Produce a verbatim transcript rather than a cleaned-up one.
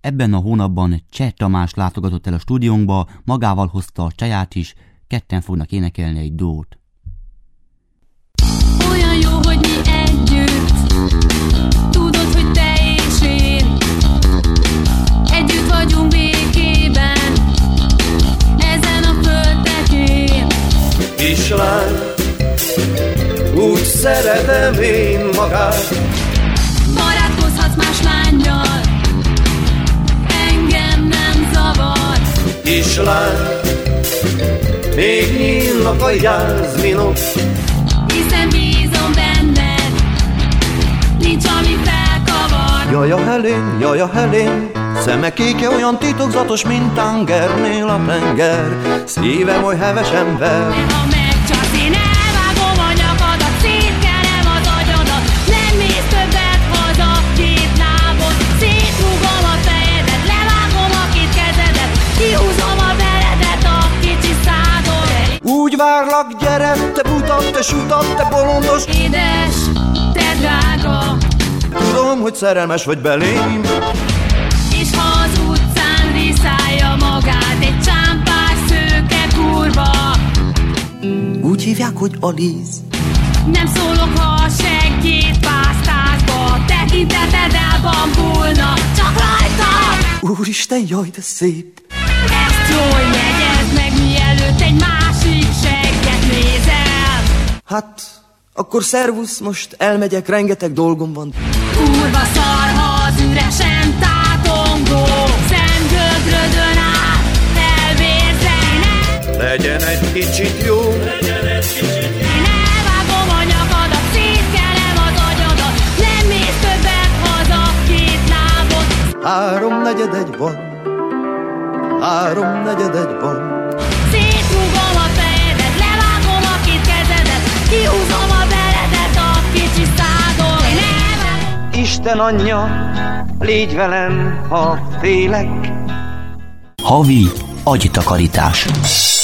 Ebben a hónapban Cseh Tamás látogatott el a stúdiónkba, magával hozta a csaját is, ketten fognak énekelni egy dót. Olyan jó, hogy mi együtt, tudod, hogy te és én, együtt vagyunk békében, ezen a földtekén. Kislány, úgy szeretem én magát, barátkozhatsz más lánnyal, engem nem zavar. Kislány, még nyílnak a jászminok, Hiszen bízom benned, nincs ami felkavar. jaj a helén, jaj a helén, szeme kéke olyan titokzatos, mint tengernél a tenger, szívem oly hevesen ver. De ha megcsalsz, én elvágom a nyakadat, szétkelem az agyadat, nem mész többet haza, két lábot, szétrúgom a fejedet, levágom a két kezedet, kihúzom a veredet a kicsi szádon. Úgy várlak, gyere, te buta, te suta, te bolondos, Édes, te drága, tudom, hogy szerelmes vagy belém. és ha az utcán riszálja magát egy csámpás szőke kurva, Úgy hívják, hogy Aliz. nem szólok, ha a seggét pásztázba, tekinteted elbambulna, csak rajta. Úristen, jaj, de szép. Ezt jól jegyezd meg, mielőtt egy másik segget nézel. Hát, akkor szervusz, most elmegyek, rengeteg dolgom van. Kurva szar, ha az üresen tátongó szemgödrödön át elvérzene. Legyen egy kicsit jó, Én elvágom a nyakadat, szétkelem az agyadat, nem mész többet haza, két lábot. három negyed egy van, három negyed egy van. Szétrúgom a fejedet, levágom a két kezedet, kihúzom a veredet a kicsi szádon. Én elvágom. Isten anyja, légy velem, ha félek. Havi agytakarítás.